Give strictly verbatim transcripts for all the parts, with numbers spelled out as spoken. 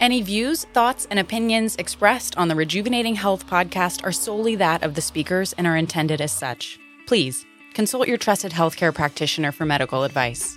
Any views, thoughts, and opinions expressed on the Rejuvenating Health podcast are solely that of the speakers and are intended as such. Please consult your trusted healthcare practitioner for medical advice.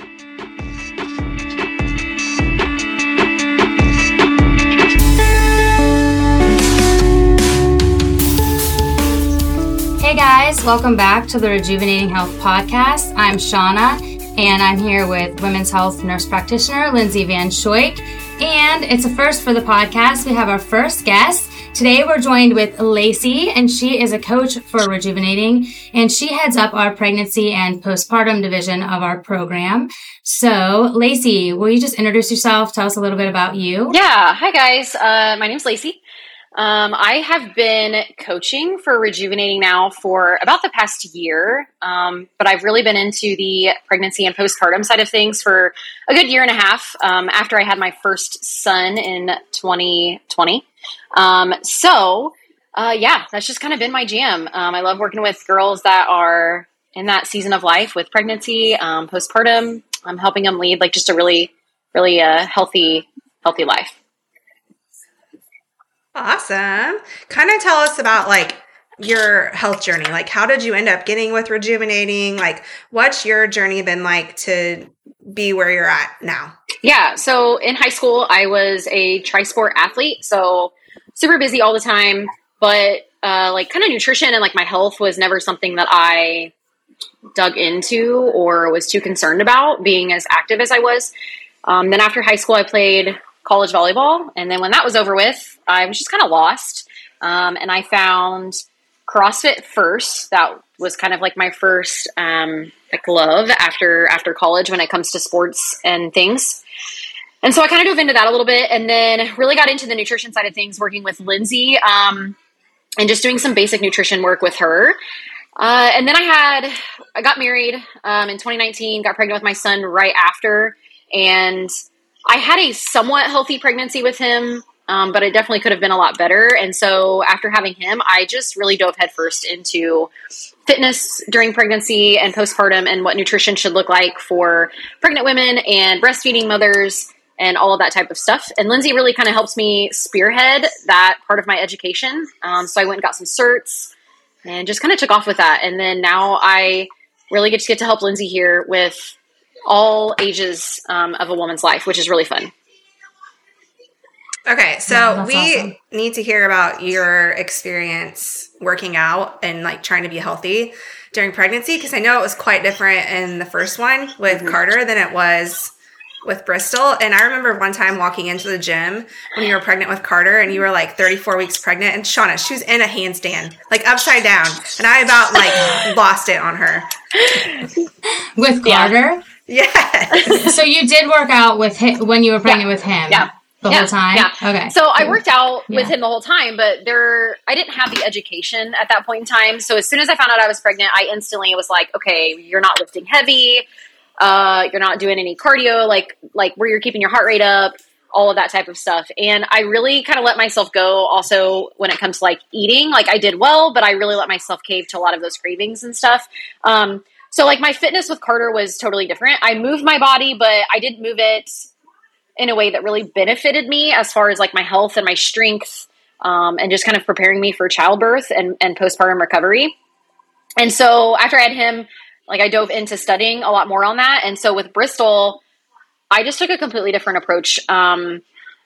Hey guys, welcome back to the Rejuvenating Health podcast. I'm Shauna, and I'm here with women's health nurse practitioner Lindsay Van Schoik. And it's a first for the podcast. We have our first guest. Today we're joined with Lacey, and she is a coach for Rejuvenating, and she heads up our pregnancy and postpartum division of our program. So, Lacey, will you just introduce yourself? Tell us a little bit about you. Yeah. Hi, guys. Uh, my name's Lacey. Um, I have been coaching for Rejuvenating now for about the past year, um, but I've really been into the pregnancy and postpartum side of things for a good year and a half um, after I had my first son in twenty twenty. Um, so, uh, yeah, that's just kind of been my jam. Um, I love working with girls that are in that season of life with pregnancy, um, postpartum. I'm helping them lead like just a really, really uh, healthy, healthy life. Awesome. Kind of tell us about like your health journey. Like, how did you end up getting with Rejuvenating? Like, what's your journey been like to be where you're at now? Yeah. So in high school, I was a tri-sport athlete. So super busy all the time, but uh, like kind of nutrition and like my health was never something that I dug into or was too concerned about being as active as I was. Um, then after high school, I played college volleyball. And then when that was over with, I was just kind of lost. Um, and I found CrossFit first. That was kind of like my first, um, like love after, after college when it comes to sports and things. And so I kind of dove into that a little bit and then really got into the nutrition side of things, working with Lindsay, um, and just doing some basic nutrition work with her. Uh, and then I had, I got married, um, in twenty nineteen, got pregnant with my son right after. And I had a somewhat healthy pregnancy with him, um, but it definitely could have been a lot better. And so after having him, I just really dove headfirst into fitness during pregnancy and postpartum and what nutrition should look like for pregnant women and breastfeeding mothers and all of that type of stuff. And Lindsay really kind of helps me spearhead that part of my education. Um, so I went and got some certs and just kind of took off with that. And then now I really get to get to help Lindsay here with all ages um, of a woman's life, which is really fun. Okay, so Yeah, we awesome. need to hear about your experience working out and like trying to be healthy during pregnancy, because I know it was quite different in the first one with mm-hmm. Carter than it was with Bristol. And I remember one time walking into the gym when you were pregnant with Carter and you were like thirty-four weeks pregnant, and Shauna, she was in a handstand, like upside down. And I about like lost it on her. With Carter? Yes. So you did work out with him when you were pregnant yeah. with him? Yeah. The yeah. whole time? Yeah. Okay. So I worked out with yeah. him the whole time, but there, I didn't have the education at that point in time. So as soon as I found out I was pregnant, I instantly was like, okay, you're not lifting heavy. Uh, you're not doing any cardio, like, like where you're keeping your heart rate up, all of that type of stuff. And I really kind of let myself go also when it comes to like eating. Like I did well, but I really let myself cave to a lot of those cravings and stuff. Um, so like my fitness with Carter was totally different. I moved my body, but I didn't move it in a way that really benefited me as far as like my health and my strength, um, and just kind of preparing me for childbirth and, and postpartum recovery. And so after I had him, like I dove into studying a lot more on that. And so with Bristol, I just took a completely different approach. Um,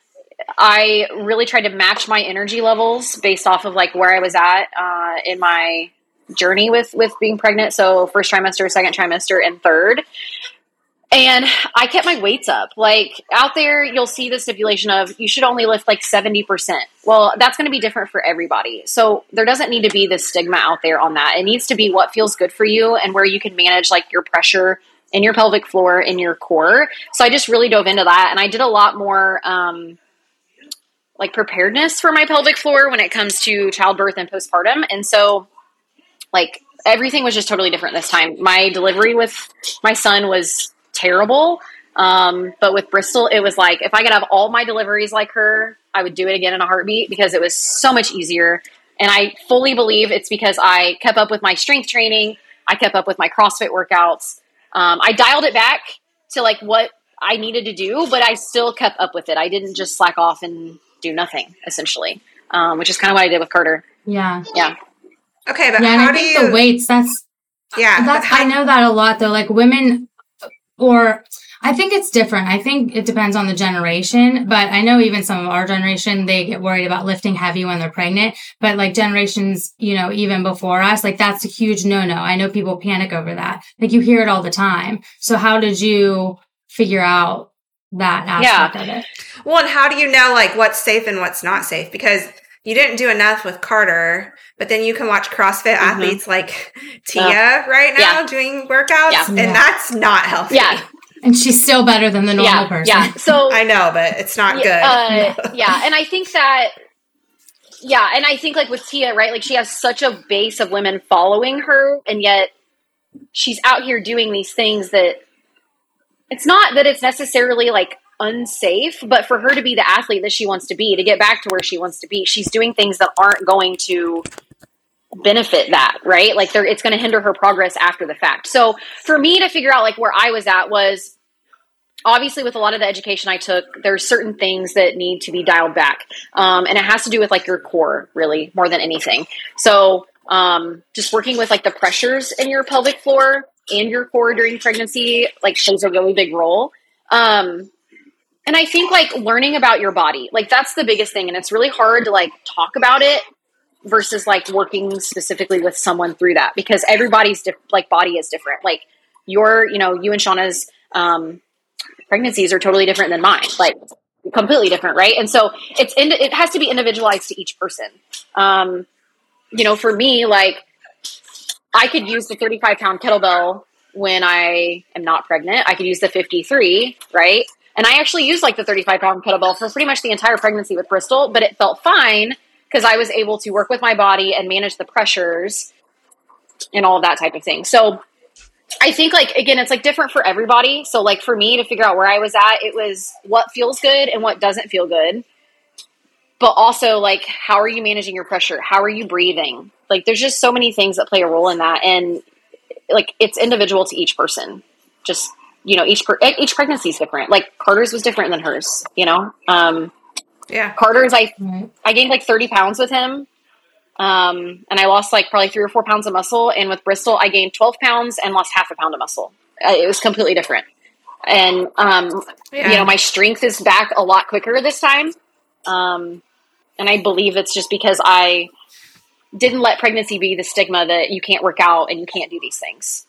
I really tried to match my energy levels based off of like where I was at, uh, in my journey with, with being pregnant. So first trimester, second trimester, and third. And I kept my weights up. Like out there, you'll see the stipulation of you should only lift like seventy percent. Well, that's going to be different for everybody. So there doesn't need to be this stigma out there on that. It needs to be what feels good for you and where you can manage like your pressure in your pelvic floor, in your core. So I just really dove into that. And I did a lot more, um, like preparedness for my pelvic floor when it comes to childbirth and postpartum. And so like everything was just totally different this time. My delivery with my son was terrible. Um, but with Bristol, it was like, if I could have all my deliveries like her, I would do it again in a heartbeat because it was so much easier. And I fully believe it's because I kept up with my strength training. I kept up with my CrossFit workouts. Um, I dialed it back to like what I needed to do, but I still kept up with it. I didn't just slack off and do nothing, essentially, um, which is kind of what I did with Carter. Yeah. Yeah. Okay, but yeah, how and I do think you? the weights, that's, yeah, that's, how, I know that a lot though, like women, or I think it's different. I think it depends on the generation, but I know even some of our generation, they get worried about lifting heavy when they're pregnant, but like generations, you know, even before us, like that's a huge no-no. I know people panic over that. Like you hear it all the time. So how did you figure out that aspect Yeah. of it? Well, and how do you know like what's safe and what's not safe? Because you didn't do enough with Carter, but then you can watch CrossFit mm-hmm. athletes like Tia yeah. right now yeah. doing workouts, yeah. and yeah. that's not healthy. Yeah. And she's still better than the normal yeah, person. Yeah. So I know, but it's not yeah, good. Uh, yeah. And I think that, yeah. And I think like with Tia, right, like she has such a base of women following her, and yet she's out here doing these things that it's not that it's necessarily like unsafe, but for her to be the athlete that she wants to be, to get back to where she wants to be, she's doing things that aren't going to benefit that, right? Like they're, it's going to hinder her progress after the fact. So for me to figure out like where I was at was obviously with a lot of the education I took, there's certain things that need to be dialed back. Um, and it has to do with like your core really more than anything. So um, just working with like the pressures in your pelvic floor and your core during pregnancy, like plays a really big role. Um, And I think like learning about your body, like that's the biggest thing. And it's really hard to like talk about it versus like working specifically with someone through that, because everybody's diff- like body is different. Like your, you know, you and Shauna's um, pregnancies are totally different than mine, like completely different. Right. And so it's, in, it has to be individualized to each person. Um, you know, for me, like I could use the thirty-five pound kettlebell when I am not pregnant. I could use the fifty-three, right? And I actually used like the thirty-five pound kettlebell for pretty much the entire pregnancy with Bristol, but it felt fine because I was able to work with my body and manage the pressures and all of that type of thing. So I think like, again, it's like different for everybody. So like for me to figure out where I was at, it was what feels good and what doesn't feel good. But also like, how are you managing your pressure? How are you breathing? Like there's just so many things that play a role in that. And like, it's individual to each person. Just, you know, each, each pregnancy is different. Like Carter's was different than hers, you know? Um, yeah. Carter's, I, I gained like thirty pounds with him. Um, and I lost like probably three or four pounds of muscle. And with Bristol, I gained twelve pounds and lost half a pound of muscle. Uh, it was completely different. And, um, yeah. you know, my strength is back a lot quicker this time. Um, and I believe it's just because I didn't let pregnancy be the stigma that you can't work out and you can't do these things.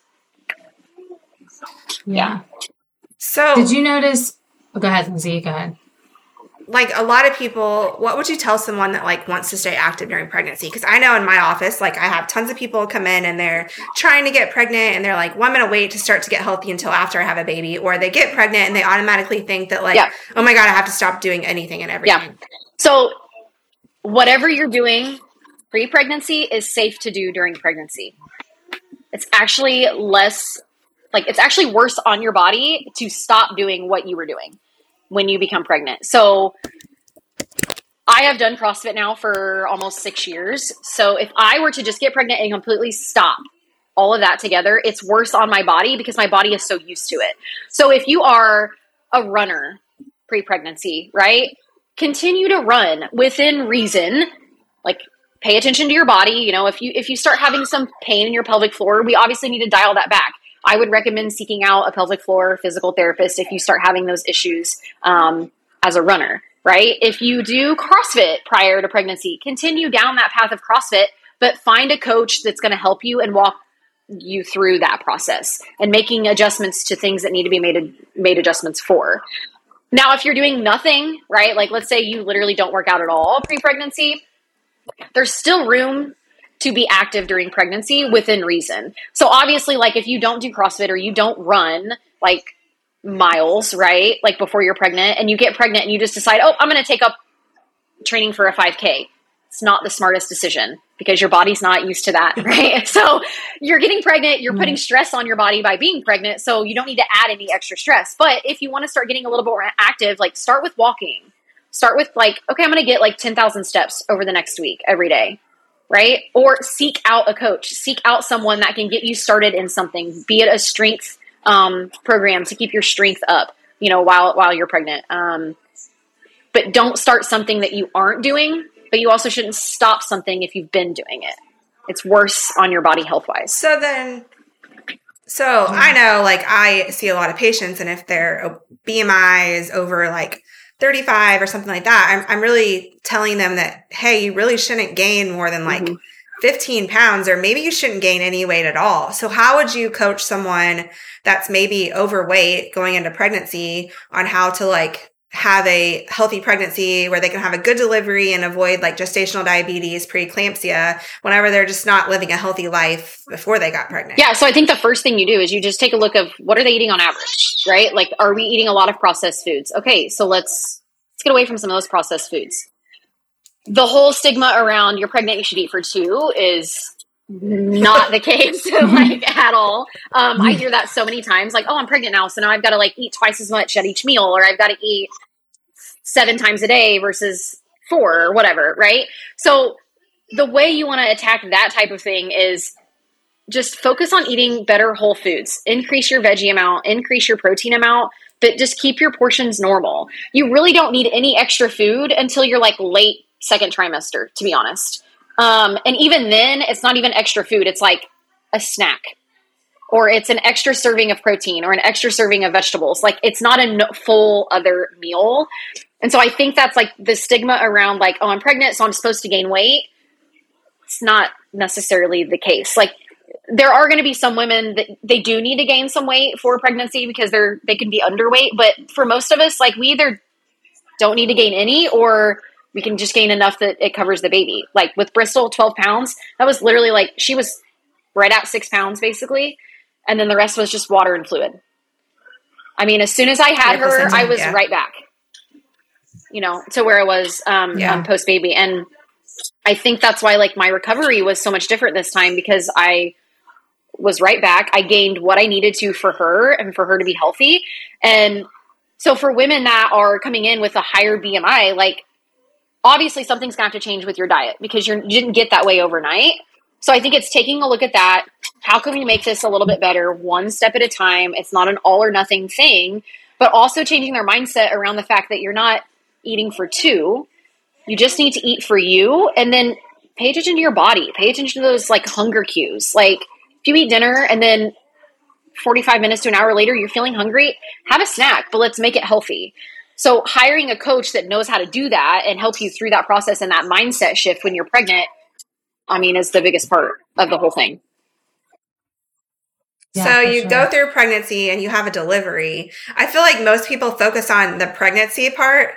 Yeah. yeah. So did you notice, oh, go ahead, Lindsay, go ahead. Like a lot of people, what would you tell someone that like wants to stay active during pregnancy? Because I know in my office, like I have tons of people come in and they're trying to get pregnant and they're like, well, I'm going to wait to start to get healthy until after I have a baby. Or they get pregnant and they automatically think that like, yeah. oh my God, I have to stop doing anything and everything. Yeah. So whatever you're doing pre-pregnancy is safe to do during pregnancy. It's actually less, like it's actually worse on your body to stop doing what you were doing when you become pregnant. So I have done CrossFit now for almost six years. So if I were to just get pregnant and completely stop all of that together, it's worse on my body because my body is so used to it. So if you are a runner pre-pregnancy, right? Continue to run within reason. Like pay attention to your body. You know, if you, if you start having some pain in your pelvic floor, we obviously need to dial that back. I would recommend seeking out a pelvic floor physical therapist if you start having those issues um, as a runner, right? If you do CrossFit prior to pregnancy, continue down that path of CrossFit, but find a coach that's going to help you and walk you through that process and making adjustments to things that need to be made, made adjustments for. Now, if you're doing nothing, right? Like let's say you literally don't work out at all pre-pregnancy, there's still room to be active during pregnancy within reason. So obviously, like if you don't do CrossFit or you don't run like miles, right? Like before you're pregnant and you get pregnant and you just decide, oh, I'm going to take up training for a five K. It's not the smartest decision because your body's not used to that, right? So you're getting pregnant, you're putting stress on your body by being pregnant. So you don't need to add any extra stress. But if you want to start getting a little bit more active, like start with walking, start with like, okay, I'm going to get like ten thousand steps over the next week, every day. Right? Or seek out a coach, seek out someone that can get you started in something, be it a strength um, program to keep your strength up, you know, while, while you're pregnant. Um, but don't start something that you aren't doing, but you also shouldn't stop something if you've been doing it. It's worse on your body health wise. So then, so I know, like, I see a lot of patients, and if their B M I is over like thirty-five or something like that, I'm, I'm really telling them that, hey, you really shouldn't gain more than like mm-hmm. fifteen pounds, or maybe you shouldn't gain any weight at all. So how would you coach someone that's maybe overweight going into pregnancy on how to like have a healthy pregnancy where they can have a good delivery and avoid like gestational diabetes, preeclampsia, whenever they're just not living a healthy life before they got pregnant? Yeah. So I think the first thing you do is you just take a look of what are they eating on average, right? Like, are we eating a lot of processed foods? Okay. So let's, let's get away from some of those processed foods. The whole stigma around you're pregnant, you should eat for two is not the case, like at all. Um, I hear that so many times, like, oh, I'm pregnant now, so now I've got to like eat twice as much at each meal, or I've got to eat seven times a day versus four or whatever, right? So the way you want to attack that type of thing is just focus on eating better whole foods, increase your veggie amount, increase your protein amount, but just keep your portions normal. You really don't need any extra food until you're like late second trimester, to be honest. Um, and even then, it's not even extra food. It's like a snack, or it's an extra serving of protein, or an extra serving of vegetables. Like, it's not a no- full other meal. And so I think that's like the stigma around like, oh, I'm pregnant, so I'm supposed to gain weight. It's not necessarily the case. Like, there are going to be some women that they do need to gain some weight for pregnancy because they're, they can be underweight. But for most of us, like, we either don't need to gain any, or we can just gain enough that it covers the baby. Like with Bristol, twelve pounds, that was literally like, she was right at six pounds basically. And then the rest was just water and fluid. I mean, as soon as I had her, I was yeah. right back, you know, to where I was um, yeah. um, post baby. And I think that's why like my recovery was so much different this time, because I was right back. I gained what I needed to for her and for her to be healthy. And so for women that are coming in with a higher B M I, like, obviously something's going to have to change with your diet, because you're, you didn't get that way overnight. So I think it's taking a look at that. How can we make this a little bit better, one step at a time? It's not an all or nothing thing, but also changing their mindset around the fact that you're not eating for two. You just need to eat for you. And then pay attention to your body. Pay attention to those like hunger cues. Like if you eat dinner and then forty-five minutes to an hour later, you're feeling hungry, have a snack, but let's make it healthy. So hiring a coach that knows how to do that and help you through that process and that mindset shift when you're pregnant, I mean, is the biggest part of the whole thing. Yeah, so you sure. go through pregnancy and you have a delivery. I feel like most people focus on the pregnancy part.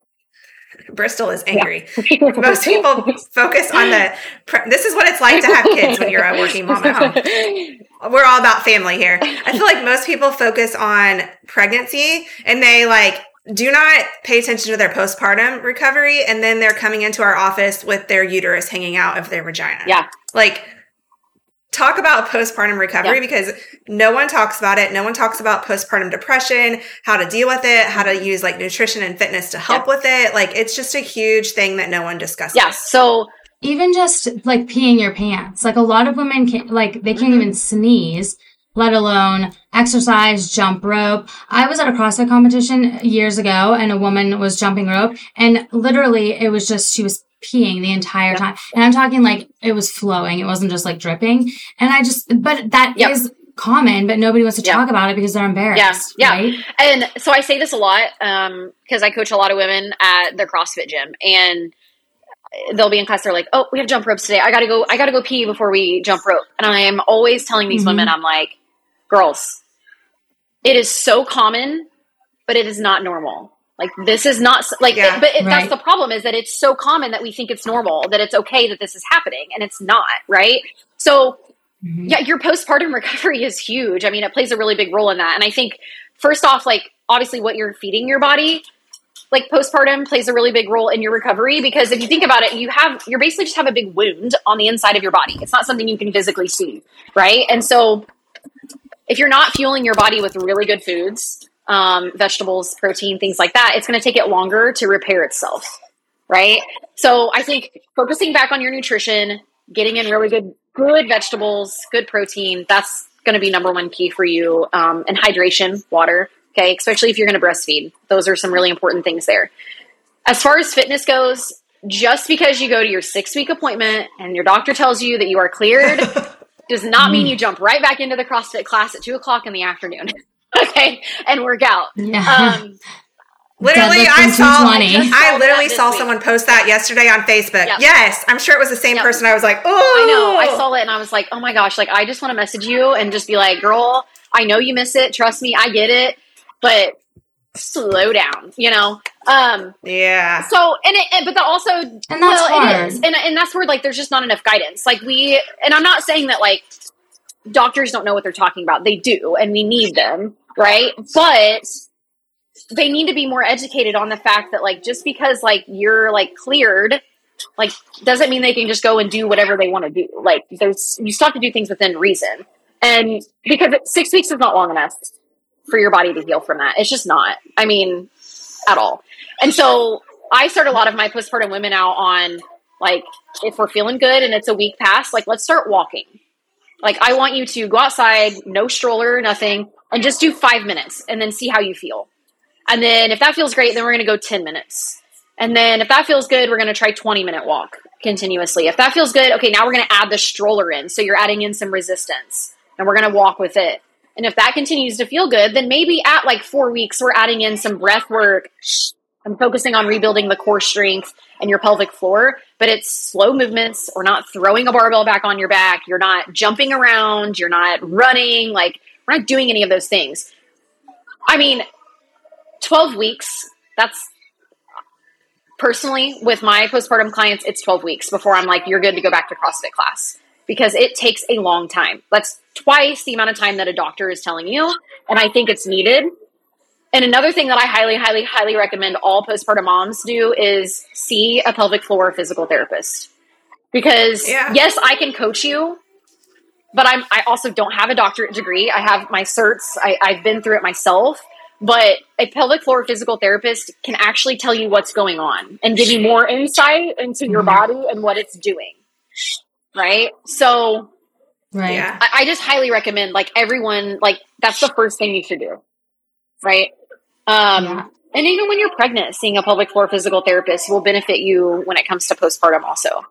Bristol is angry. Yeah. Most people focus on the, pre- this is what it's like to have kids when you're a working mom at home. We're all about family here. I feel like most people focus on pregnancy and they like, do not pay attention to their postpartum recovery, and then they're coming into our office with their uterus hanging out of their vagina. Yeah. Like, talk about postpartum recovery yeah. because no one talks about it. No one talks about postpartum depression, how to deal with it, how to use like nutrition and fitness to help yeah. with it. Like, it's just a huge thing that no one discusses. Yeah. So even just like peeing your pants, like a lot of women can't, like they can't mm-hmm. even sneeze, let alone exercise, jump rope. I was at a CrossFit competition years ago and a woman was jumping rope, and literally it was just, she was peeing the entire time. And I'm talking like it was flowing. It wasn't just like dripping. And I just, but that yep. is common, but nobody wants to yep. talk about it because they're embarrassed. Yeah. Right? Yeah. And so I say this a lot, um, cause I coach a lot of women at the CrossFit gym, and they'll be in class. They're like, oh, we have jump ropes today. I gotta go, I gotta go pee before we jump rope. And I am always telling these mm-hmm. women, I'm like, girls, it is so common, but it is not normal. Like, this is not like, yeah, it, but it, right. that's the problem, is that it's so common that we think it's normal, that it's okay that this is happening, and it's not, right? So mm-hmm. yeah, your postpartum recovery is huge. I mean, it plays a really big role in that. And I think first off, like obviously what you're feeding your body, like postpartum plays a really big role in your recovery, because if you think about it, you have, you're basically just have a big wound on the inside of your body. It's not something you can physically see. Right. And so if you're not fueling your body with really good foods, um, vegetables, protein, things like that, it's going to take it longer to repair itself. Right. So I think focusing back on your nutrition, getting in really good, good vegetables, good protein, that's going to be number one key for you. Um, and hydration, water. Okay. Especially if you're going to breastfeed. Those are some really important things there. As far as fitness goes, just because you go to your six week appointment and your doctor tells you that you are cleared does not mean you jump right back into the CrossFit class at two o'clock in the afternoon. Okay. And work out. Yeah. Um, Literally, I saw, I, I literally saw someone post that yesterday on Facebook. Yep. Yes, I'm sure it was the same yep. person. I was like, oh. I know. I saw it and I was like, oh my gosh, like, I just want to message you and just be like, girl, I know you miss it. Trust me, I get it. But slow down, you know? Um, yeah. So, and it, and, but that also, and that's well, hard. It is. And, and that's where, like, there's just not enough guidance. Like, we, and I'm not saying that, like, doctors don't know what they're talking about. They do, and we need them, right? But they need to be more educated on the fact that, like, just because, like, you're, like, cleared, like, doesn't mean they can just go and do whatever they want to do. Like, there's, you still have to do things within reason. And because it, six weeks is not long enough for your body to heal from that. It's just not. I mean, at all. And so I start a lot of my postpartum women out on, like, if we're feeling good and it's a week past, like, let's start walking. Like, I want you to go outside, no stroller, nothing, and just do five minutes and then see how you feel. And then if that feels great, then we're going to go ten minutes. And then if that feels good, we're going to try twenty minute walk continuously. If that feels good, okay, now we're going to add the stroller in. So you're adding in some resistance and we're going to walk with it. And if that continues to feel good, then maybe at like four weeks, we're adding in some breath work and focusing on rebuilding the core strength and your pelvic floor. But it's slow movements. We're not throwing a barbell back on your back. You're not jumping around. You're not running. Like, we're not doing any of those things. I mean, twelve weeks, that's personally with my postpartum clients, it's twelve weeks before I'm like, you're good to go back to CrossFit class, because it takes a long time. That's twice the amount of time that a doctor is telling you. And I think it's needed. And another thing that I highly, highly, highly recommend all postpartum moms do is see a pelvic floor physical therapist, because yeah. yes, I can coach you, but I'm, I also don't have a doctorate degree. I have my certs. I, I've been through it myself. But a pelvic floor physical therapist can actually tell you what's going on and give you more insight into your body and what it's doing. Right? So right. Yeah. I, I just highly recommend, like, everyone, like, that's the first thing you should do. Right? Um, yeah. And even when you're pregnant, seeing a pelvic floor physical therapist will benefit you when it comes to postpartum also.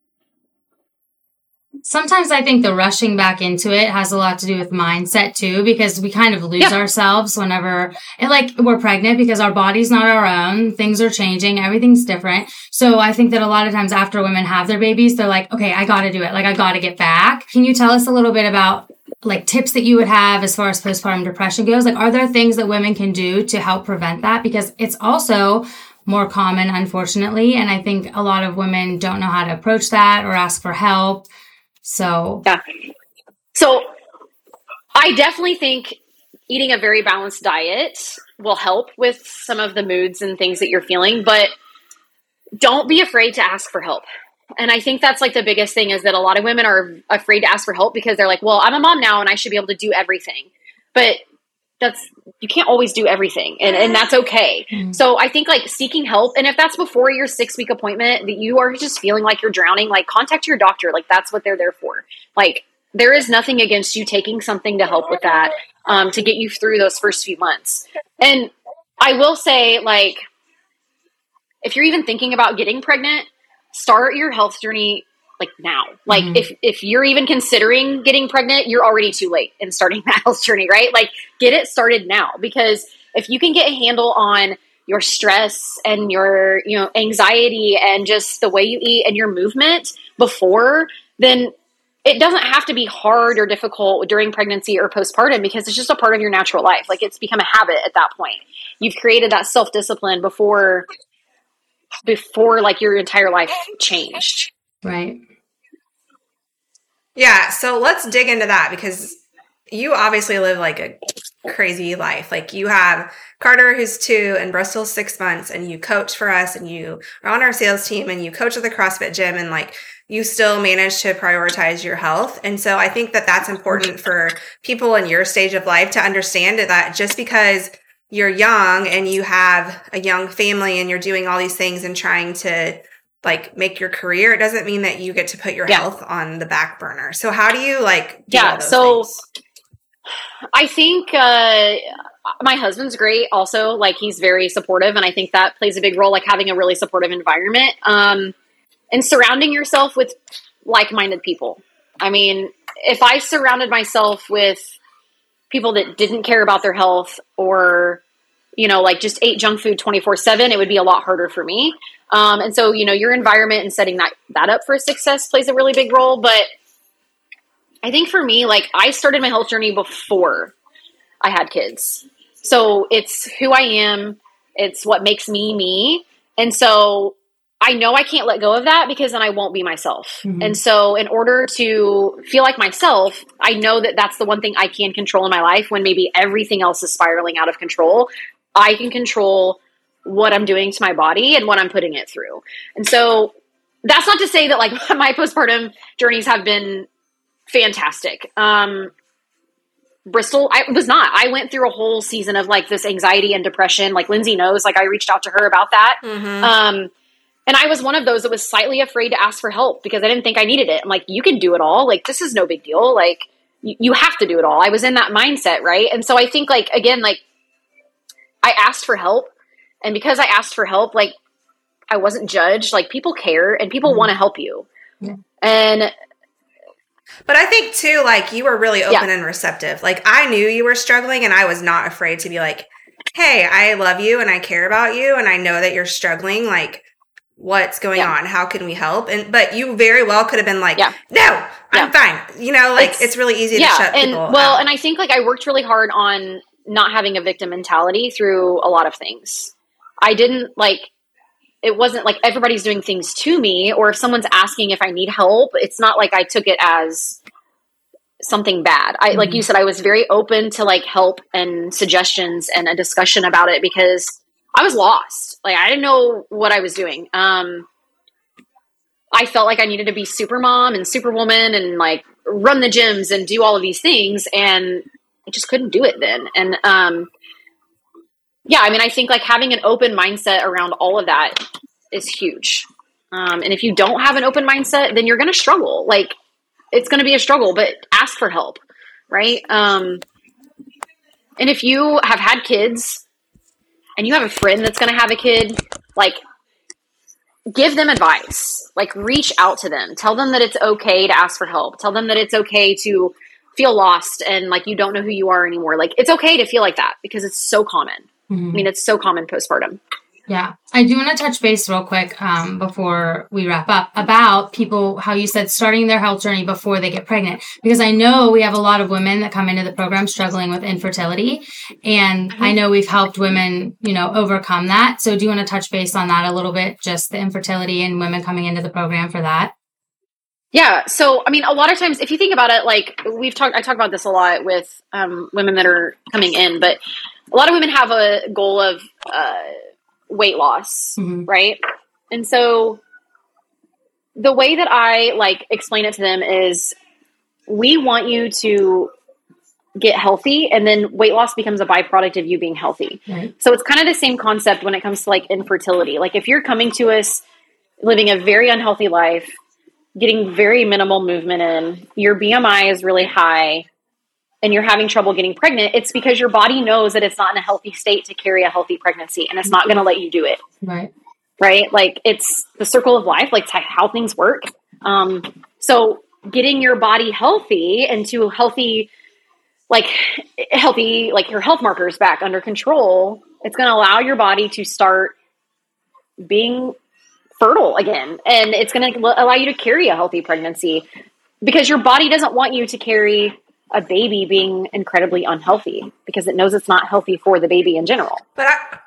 Sometimes I think the rushing back into it has a lot to do with mindset too, because we kind of lose yeah. ourselves whenever, and like, we're pregnant because our body's not our own. Things are changing. Everything's different. So I think that a lot of times after women have their babies, they're like, okay, I got to do it. Like, I got to get back. Can you tell us a little bit about like tips that you would have as far as postpartum depression goes? Like, are there things that women can do to help prevent that? Because it's also more common, unfortunately. And I think a lot of women don't know how to approach that or ask for help. So, yeah. So I definitely think eating a very balanced diet will help with some of the moods and things that you're feeling, but don't be afraid to ask for help. And I think that's like the biggest thing, is that a lot of women are afraid to ask for help because they're like, well, I'm a mom now and I should be able to do everything. But that's, you can't always do everything, and, and that's okay. Mm-hmm. So I think like seeking help, and if that's before your six week appointment that you are just feeling like you're drowning, like contact your doctor. Like, that's what they're there for. Like, there is nothing against you taking something to help with that, um, to get you through those first few months. And I will say, like, if you're even thinking about getting pregnant, start your health journey like now. Like mm-hmm. if, if you're even considering getting pregnant, you're already too late in starting that health journey, right? Like, get it started now, because if you can get a handle on your stress and your, you know, anxiety and just the way you eat and your movement before, then it doesn't have to be hard or difficult during pregnancy or postpartum, because it's just a part of your natural life. Like, it's become a habit at that point. You've created that self-discipline before, before like your entire life changed. Right. Yeah. So let's dig into that, because you obviously live like a crazy life. Like, you have Carter, who's two, and Bristol's six months, and you coach for us, and you are on our sales team, and you coach at the CrossFit gym, and like, you still manage to prioritize your health. And so I think that that's important for people in your stage of life to understand that just because you're young and you have a young family and you're doing all these things and trying to like make your career, it doesn't mean that you get to put your yeah. health on the back burner. So how do you like do yeah all those so things? I think uh my husband's great also. Like, he's very supportive, and I think that plays a big role, like having a really supportive environment, um, and surrounding yourself with like-minded people. I mean, if I surrounded myself with people that didn't care about their health, or, you know, like just ate junk food twenty-four seven, it would be a lot harder for me. Um, and so, you know, your environment and setting that, that up for success plays a really big role. But I think for me, like, I started my health journey before I had kids. So it's who I am. It's what makes me me. And so I know I can't let go of that, because then I won't be myself. Mm-hmm. And so in order to feel like myself, I know that that's the one thing I can control in my life when maybe everything else is spiraling out of control. I can control what I'm doing to my body and what I'm putting it through. And so that's not to say that like my postpartum journeys have been fantastic. Um, Bristol, I was not. I went through a whole season of like this anxiety and depression. Like Lindsay knows, like I reached out to her about that. Mm-hmm. Um, and I was one of those that was slightly afraid to ask for help because I didn't think I needed it. I'm like, you can do it all. Like, this is no big deal. Like, you, you have to do it all. I was in that mindset. Right. And so I think like, again, like I asked for help, and because I asked for help, like I wasn't judged. Like, people care and people mm-hmm. want to help you. Yeah. And But I think too, like you were really open yeah. and receptive. Like I knew you were struggling, and I was not afraid to be like, hey, I love you and I care about you, and I know that you're struggling. Like, what's going yeah. on? How can we help? And but you very well could have been like, yeah. no, I'm yeah. fine. You know, like it's, it's really easy yeah, to shut and, people well, out. And I think like I worked really hard on not having a victim mentality through a lot of things. I didn't like, it wasn't like everybody's doing things to me, or if someone's asking if I need help, it's not like I took it as something bad. I, mm-hmm. like you said, I was very open to like help and suggestions and a discussion about it because I was lost. Like I didn't know what I was doing. Um, I felt like I needed to be super mom and superwoman and like run the gyms and do all of these things. And I just couldn't do it then. And, um, yeah, I mean, I think like having an open mindset around all of that is huge. Um, and if you don't have an open mindset, then you're going to struggle. Like it's going to be a struggle, but ask for help. Right. Um, and if you have had kids and you have a friend that's going to have a kid, like give them advice, like reach out to them, tell them that it's okay to ask for help. Tell them that it's okay to feel lost and like you don't know who you are anymore. Like it's okay to feel like that because it's so common. Mm-hmm. I mean, it's so common postpartum. Yeah. I do want to touch base real quick um, before we wrap up about people, how you said starting their health journey before they get pregnant, because I know we have a lot of women that come into the program struggling with infertility. And mm-hmm. I know we've helped women, you know, overcome that. So do you want to touch base on that a little bit, just the infertility and women coming into the program for that? Yeah. So, I mean, a lot of times if you think about it, like we've talked, I talk about this a lot with um, women that are coming in, but a lot of women have a goal of uh, weight loss, mm-hmm. right? And so the way that I like explain it to them is we want you to get healthy, and then weight loss becomes a byproduct of you being healthy. Right. So it's kind of the same concept when it comes to like infertility. Like if you're coming to us living a very unhealthy life, getting very minimal movement in, your B M I is really high, and you're having trouble getting pregnant, it's because your body knows that it's not in a healthy state to carry a healthy pregnancy, and it's not going to let you do it. Right. Right. Like it's the circle of life, like how things work. Um, so getting your body healthy and to healthy, like healthy, like your health markers back under control, it's going to allow your body to start being fertile again. And it's going to allow you to carry a healthy pregnancy because your body doesn't want you to carry a baby being incredibly unhealthy because it knows it's not healthy for the baby in general. But I,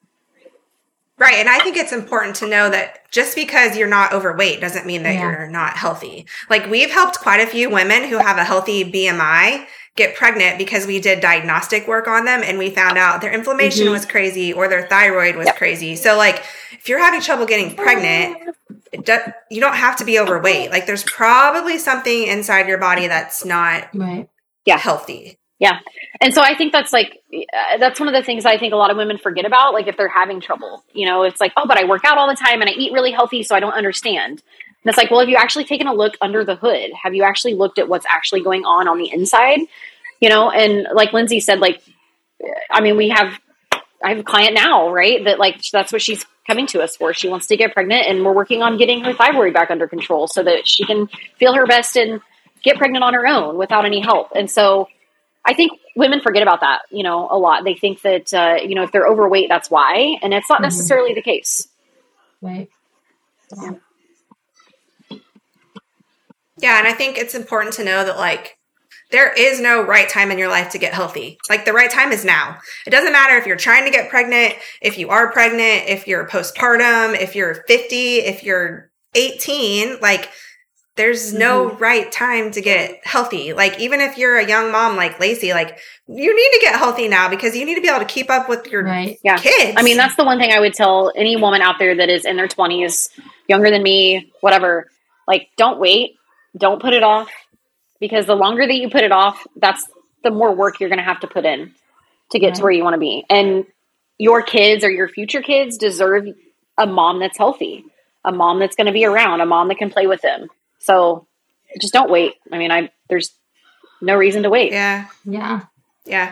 right. And I think it's important to know that just because you're not overweight doesn't mean that yeah. you're not healthy. Like we've helped quite a few women who have a healthy B M I get pregnant because we did diagnostic work on them and we found out their inflammation mm-hmm. was crazy or their thyroid was yep. crazy. So like if you're having trouble getting pregnant, it do, you don't have to be overweight. Like there's probably something inside your body that's not right. yeah. healthy. Yeah. And so I think that's like, uh, that's one of the things I think a lot of women forget about. Like if they're having trouble, you know, it's like, oh, but I work out all the time and I eat really healthy, so I don't understand. And it's like, well, have you actually taken a look under the hood? Have you actually looked at what's actually going on on the inside? You know, and like Lindsay said, like I mean, we have, I have a client now, right? That like, that's what she's coming to us for. She wants to get pregnant, and we're working on getting her thyroid back under control so that she can feel her best and get pregnant on her own without any help. And so I think women forget about that, you know, a lot. They think that, uh, you know, if they're overweight, that's why. And it's not necessarily mm-hmm. the case. Right. Yeah. Yeah. And I think it's important to know that, like, there is no right time in your life to get healthy. Like, the right time is now. It doesn't matter if you're trying to get pregnant, if you are pregnant, if you're postpartum, if you're fifty, if you're eighteen, like, there's no mm-hmm. right time to get healthy. Like, even if you're a young mom like Lacey, like, you need to get healthy now because you need to be able to keep up with your right. yeah. kids. I mean, that's the one thing I would tell any woman out there that is in their twenties, younger than me, whatever. Like, don't wait. Don't put it off. Because the longer that you put it off, that's the more work you're going to have to put in to get right. to where you want to be. And your kids or your future kids deserve a mom that's healthy, a mom that's going to be around, a mom that can play with them. So just don't wait. I mean, I there's no reason to wait. Yeah. Yeah. Yeah.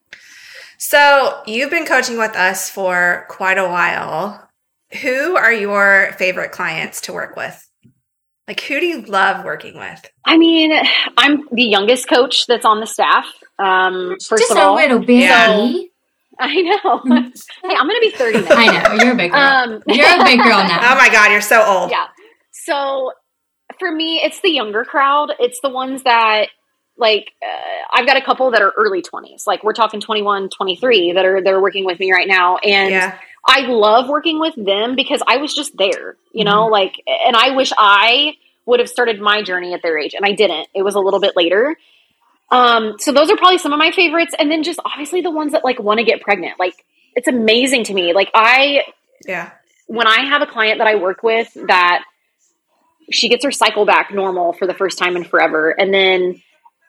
So you've been coaching with us for quite a while. Who are your favorite clients to work with? Like, who do you love working with? I mean, I'm the youngest coach that's on the staff. Um, first Just of all, a little baby. So, I know. Hey, I'm going to be thirty now. I know. You're a big girl. Um, you're a big girl now. Oh my God, you're so old. Yeah. So for me, it's the younger crowd. It's the ones that, like, uh, I've got a couple that are early twenties. Like, we're talking twenty-one, twenty-three that are, that are working with me right now. And yeah. I love working with them because I was just there, you know, mm-hmm. like, and I wish I would have started my journey at their age, and I didn't. It was a little bit later. Um, so those are probably some of my favorites. And then just obviously the ones that like want to get pregnant. Like, it's amazing to me. Like, I, yeah, when I have a client that I work with that she gets her cycle back normal for the first time in forever, and then,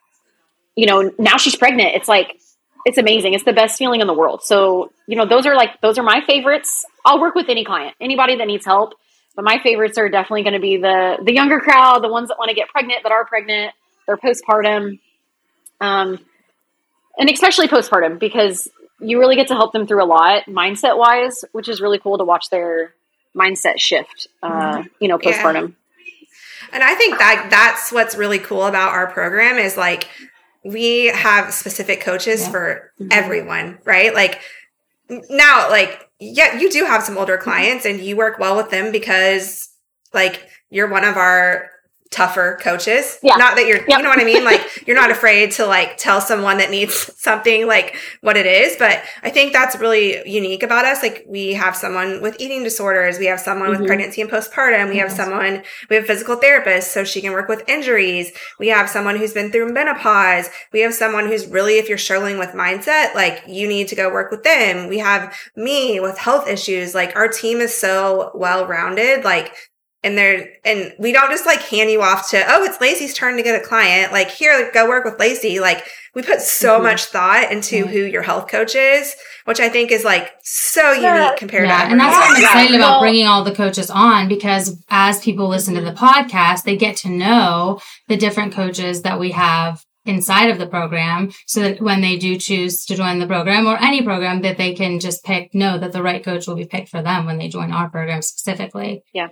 you know, now she's pregnant. It's like, it's amazing. It's the best feeling in the world. So, you know, those are like, those are my favorites. I'll work with any client, anybody that needs help. But my favorites are definitely going to be the the younger crowd, the ones that want to get pregnant, that are pregnant, they're postpartum. Um, and especially postpartum, because you really get to help them through a lot mindset wise, which is really cool to watch their mindset shift, uh, you know, postpartum. Yeah. And I think that that's what's really cool about our program is, like, we have specific coaches yeah. for mm-hmm. everyone, right? Like, now, like, yeah, you do have some older clients and you work well with them because, like, you're one of our tougher coaches. Yeah. Not that you're, yep. you know what I mean? Like, you're not afraid to, like, tell someone that needs something, like, what it is. But I think that's really unique about us. Like, we have someone with eating disorders. We have someone mm-hmm. with pregnancy and postpartum. We have yes. someone, we have a physical therapist so she can work with injuries. We have someone who's been through menopause. We have someone who's really, if you're struggling with mindset, like, you need to go work with them. We have me with health issues. Like, our team is so well-rounded. Like, And they're, and we don't just like hand you off to, oh, it's Lacey's turn to get a client. Like, here, go work with Lacey. Like, we put so mm-hmm. much thought into mm-hmm. who your health coach is, which I think is like so yeah. unique compared yeah. to and that's why I'm excited yeah. about well, bringing all the coaches on, because as people listen to the podcast, they get to know the different coaches that we have inside of the program, so that when they do choose to join the program or any program, that they can just pick, know that the right coach will be picked for them when they join our program specifically. Yeah.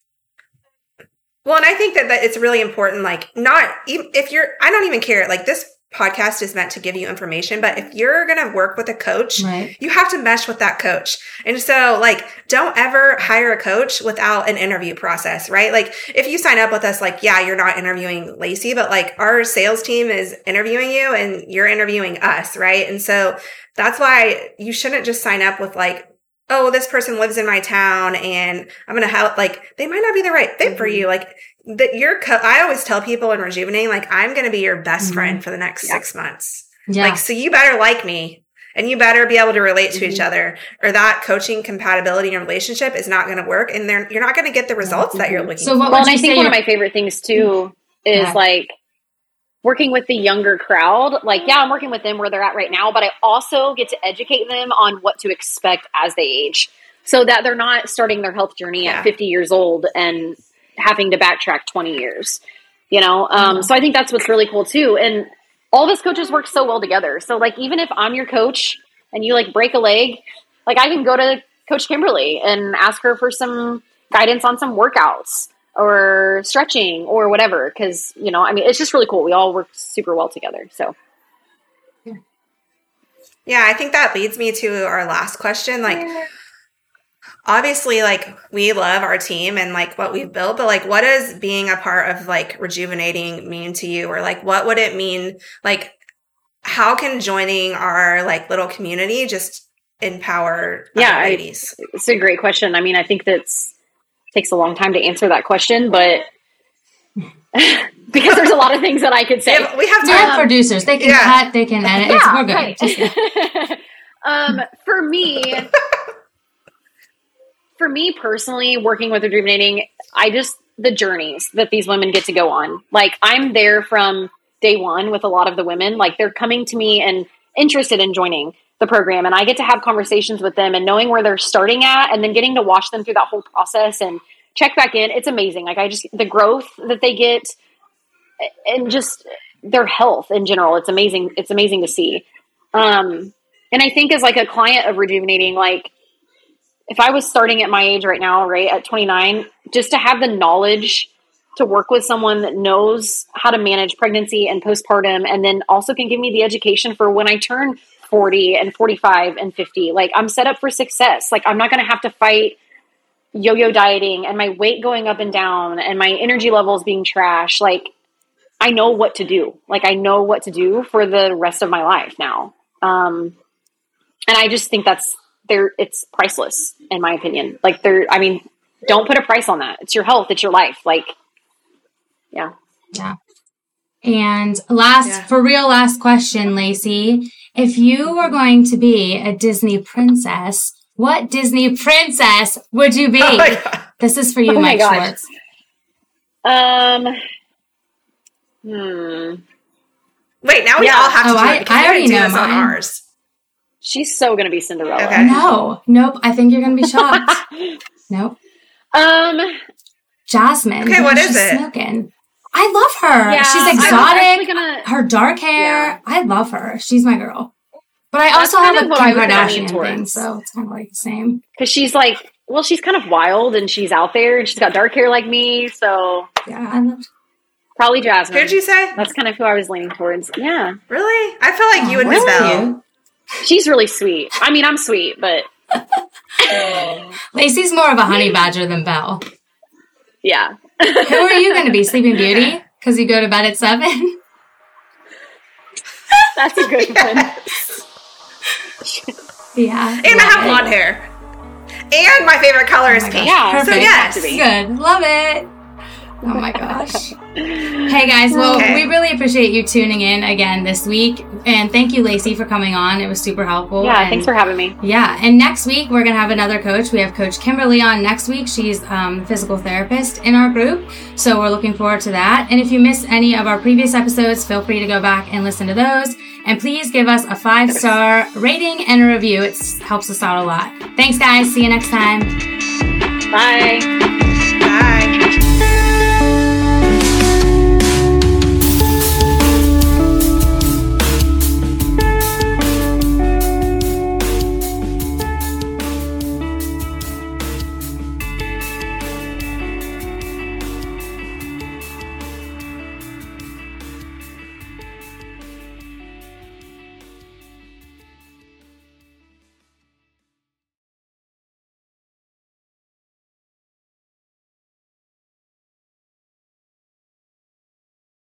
Well, and I think that, that it's really important, like, not even if you're, I don't even care. Like, this podcast is meant to give you information, but if you're going to work with a coach, right. you have to mesh with that coach. And so, like, don't ever hire a coach without an interview process, right? Like, if you sign up with us, like, yeah, you're not interviewing Lacey, but like, our sales team is interviewing you and you're interviewing us, right? And so that's why you shouldn't just sign up with, like, oh, this person lives in my town and I'm going to help. Like, they might not be the right fit mm-hmm. for you. Like, that you're, co- I always tell people in Rejuvenating, like, I'm going to be your best mm-hmm. friend for the next yeah. six months. Yeah. Like, so you better like me and you better be able to relate to mm-hmm. each other, or that coaching compatibility in your relationship is not going to work. And they're, you're not going to get the results yeah. that you're looking so for. What well, would and you I think say one of my favorite things too is yeah. like, working with the younger crowd. Like, yeah, I'm working with them where they're at right now, but I also get to educate them on what to expect as they age, so that they're not starting their health journey yeah. at fifty years old and having to backtrack twenty years, you know? Um, yeah. So I think that's what's really cool too. And all of us coaches work so well together. So like, even if I'm your coach and you like break a leg, like I can go to Coach Kimberly and ask her for some guidance on some workouts or stretching or whatever. Cause you know, I mean, it's just really cool. We all work super well together. So. Yeah. I think that leads me to our last question. Like, obviously, like, we love our team and like what we've built, but like, what does being a part of like Rejuvenating mean to you? Or like, what would it mean? Like, how can joining our like little community just empower yeah, other ladies? I, it's a great question. I mean, I think that's takes a long time to answer that question, but because there's a lot of things that I could say. Yeah, we have we have producers. They can yeah. cut, they can edit. Yeah, it's, we're good. right. Just, um, for me, for me personally, working with Rejuvenating, I just, the journeys that these women get to go on. Like, I'm there from day one with a lot of the women. Like, they're coming to me and interested in joining the program, and I get to have conversations with them and knowing where they're starting at and then getting to watch them through that whole process and check back in. It's amazing. Like, I just, the growth that they get and just their health in general, it's amazing. It's amazing to see. Um, and I think as like a client of Rejuvenating, like if I was starting at my age right now, right at twenty-nine, just to have the knowledge to work with someone that knows how to manage pregnancy and postpartum, and then also can give me the education for when I turn forty and forty-five and fifty, like I'm set up for success. Like, I'm not going to have to fight yo-yo dieting and my weight going up and down and my energy levels being trash. Like, I know what to do. Like, I know what to do for the rest of my life now. Um, and I just think that's there. It's priceless in my opinion. Like there, I mean, don't put a price on that. It's your health. It's your life. Like, yeah. Yeah. And last, yeah. for real, last question, Lacey, if you were going to be a Disney princess, what Disney princess would you be? Oh this is for you, oh Mike Schwartz. Um, hmm. Wait, now we yeah. all have to oh, do I, it I already know mine. On ours. She's so going to be Cinderella. Okay. No, nope. I think you're going to be shocked. Nope. Um, Jasmine. Okay, what is it? Smoking. I love her. Yeah, she's exotic. Gonna, her dark hair. Yeah. I love her. She's my girl. But I That's also have a Kim Kardashian thing, so it's kind of like the same. Because she's like, well, she's kind of wild and she's out there and she's got dark hair like me, so yeah, I love. Probably Jasmine. Who did you say? That's kind of who I was leaning towards. Yeah. Really? I feel like oh, you would really? be Belle. She's really sweet. I mean, I'm sweet, but Lacey's more of a honey badger than Belle. Yeah. Who are you going to be? Sleeping Beauty? Because you go to bed at seven? That's a good one. Yeah. And I have blonde hair. And my favorite color oh is pink. Yeah. Perfect. So yes. Good. Love it. Oh my gosh. Hey guys, well, okay. we really appreciate you tuning in again this week. And thank you, Lacey, for coming on. It was super helpful. Yeah, and, thanks for having me. Yeah, and next week we're going to have another coach. We have Coach Kimberly on next week. She's um, a physical therapist in our group. So we're looking forward to that. And if you missed any of our previous episodes, feel free to go back and listen to those. And please give us a five-star rating and a review. It helps us out a lot. Thanks, guys. See you next time. Bye.